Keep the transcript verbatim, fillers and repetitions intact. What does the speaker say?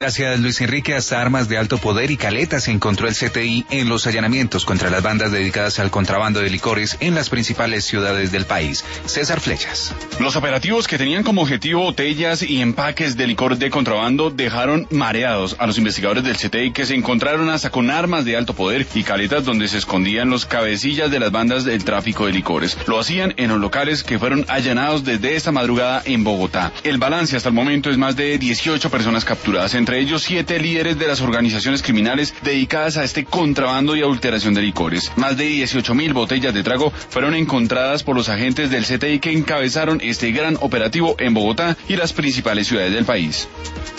Gracias, Luis Enrique. Hasta armas de alto poder y caletas encontró el C T I en los allanamientos contra las bandas dedicadas al contrabando de licores en las principales ciudades del país. César Flechas. Los operativos, que tenían como objetivo botellas y empaques de licor de contrabando, dejaron mareados a los investigadores del C T I, que se encontraron hasta con armas de alto poder y caletas donde se escondían los cabecillas de las bandas del tráfico de licores. Lo hacían en los locales que fueron allanados desde esta madrugada en Bogotá. El balance hasta el momento es más de dieciocho personas capturadas, entre ellos siete líderes de las organizaciones criminales dedicadas a este contrabando y adulteración de licores. Más de dieciocho mil botellas de trago fueron encontradas por los agentes del C T I que encabezaron este gran operativo en Bogotá y las principales ciudades del país.